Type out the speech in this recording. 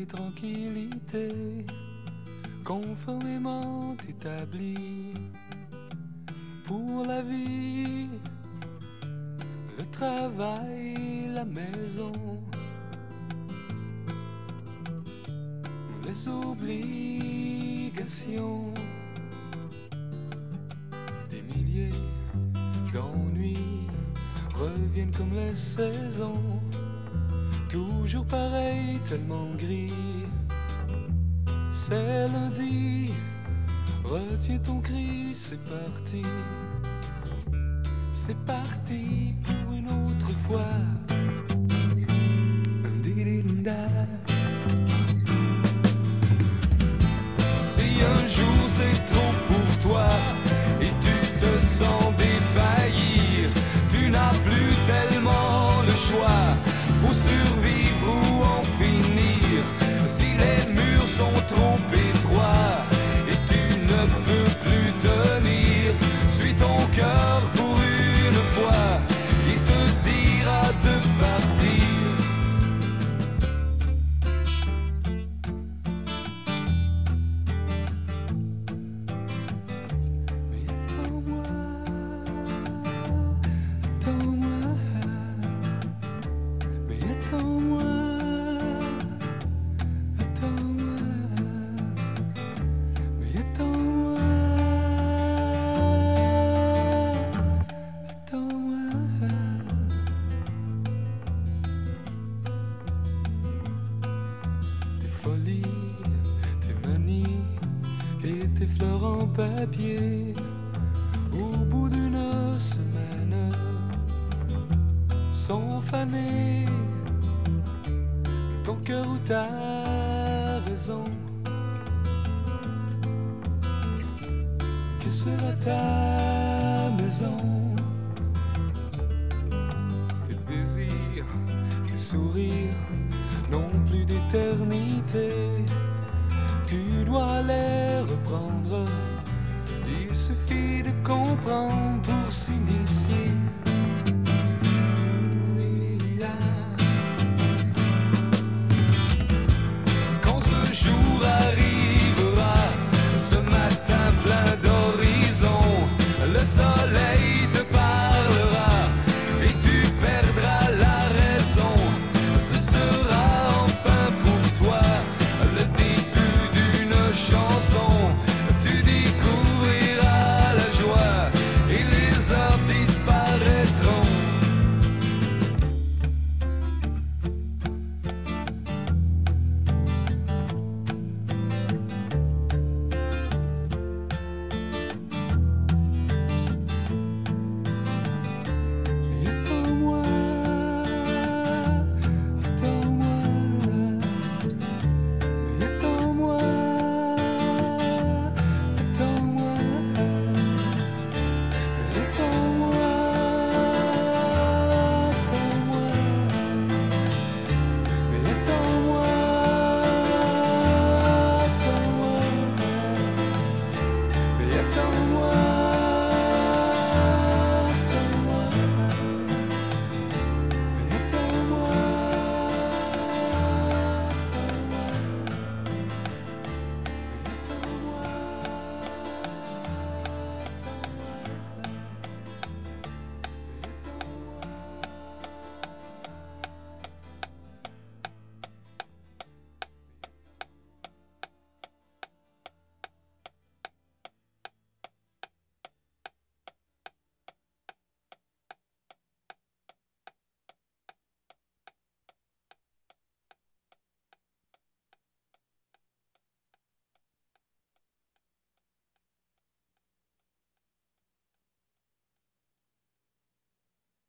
et tranquillité, conformément établie pour la vie, le travail, la maison, les obligations, des milliers d'ennuis reviennent comme les saisons, toujours pareil, tellement gris. C'est lundi, retiens ton cri, c'est parti. C'est parti pour une autre fois. Si un jour c'est trop pour toi et tu te sens défaillir, tu n'as plus tellement le choix. Faut survivre ou en finir. Si les murs sont trop étroits et tu ne peux plus tenir, suis ton cœur pour une fois. Il te dira de partir. Mais attends-moi, attends-moi. Mais attends-moi, attends-moi. Mais attends-moi, attends-moi. Tes folies, tes manies et tes fleurs en papier, au bout d'une semaine, sont fanées. Ton cœur ou ta raison, que sera ta maison? Tes désirs, tes sourires n'ont plus d'éternité. Tu dois les reprendre. Il suffit de comprendre pour s'initier.